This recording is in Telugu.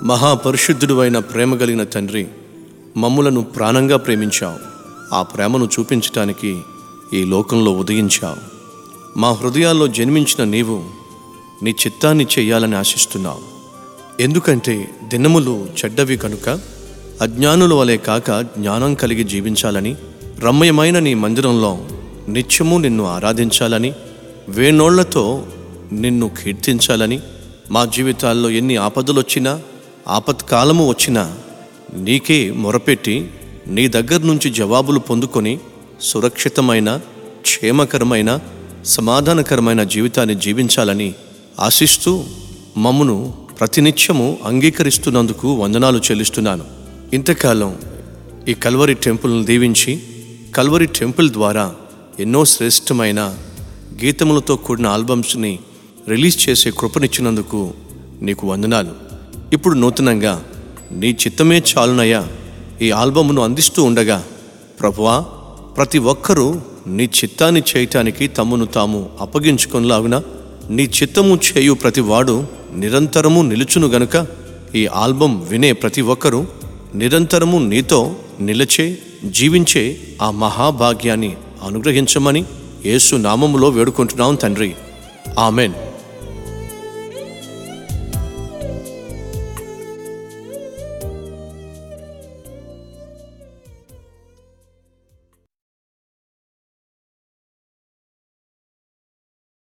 మహాపరిశుద్ధుడు అయిన ప్రేమ కలిగిన తండ్రి, మమ్ములను ప్రాణంగా ప్రేమించావు. ఆ ప్రేమను చూపించటానికి ఈ లోకంలో ఉదయించావు. మా హృదయాల్లో జన్మించిన నీవు నీ చిత్తాన్ని చేయాలని ఆశిస్తున్నావు. ఎందుకంటే దినములు చెడ్డవి కనుక అజ్ఞానుల వలె కాక జ్ఞానం కలిగి జీవించాలని, రమ్యమైన నీ మందిరంలో నిత్యము నిన్ను ఆరాధించాలని, వేణోళ్లతో నిన్ను కీర్తించాలని, మా జీవితాల్లో ఎన్ని ఆపదలొచ్చినా ఆపత్కాలము వచ్చినా నీకే మొరపెట్టి నీ దగ్గర నుంచి జవాబులు పొందుకొని సురక్షితమైన, క్షేమకరమైన, సమాధానకరమైన జీవితాన్ని జీవించాలని ఆశిస్తూ మమ్మును ప్రతినిత్యము అంగీకరిస్తున్నందుకు వందనాలు చెల్లిస్తున్నాను. ఇంతకాలం ఈ కల్వరి టెంపుల్ను దీవించి కల్వరి టెంపుల్ ద్వారా ఎన్నో శ్రేష్టమైన గీతములతో కూడిన ఆల్బమ్స్ని రిలీజ్ చేసే కృపనిచ్చినందుకు నీకు వందనాలు. ఇప్పుడు నూతనంగా నీ చిత్తమే చాలునయ్యా ఈ ఆల్బమ్ను అందిస్తూ ఉండగా, ప్రభువా, ప్రతి ఒక్కరూ నీ చిత్తాన్ని చేయటానికి తమ్మును తాము అప్పగించుకొనిలాగున నీ చిత్తము చేయు ప్రతి వాడు నిరంతరము నిలుచును గనుక ఈ ఆల్బమ్ వినే ప్రతి ఒక్కరూ నిరంతరము నీతో నిలచే జీవించే ఆ మహాభాగ్యాన్ని అనుగ్రహించమని యేసు నామములో వేడుకుంటున్నాం తండ్రి. ఆమెన్.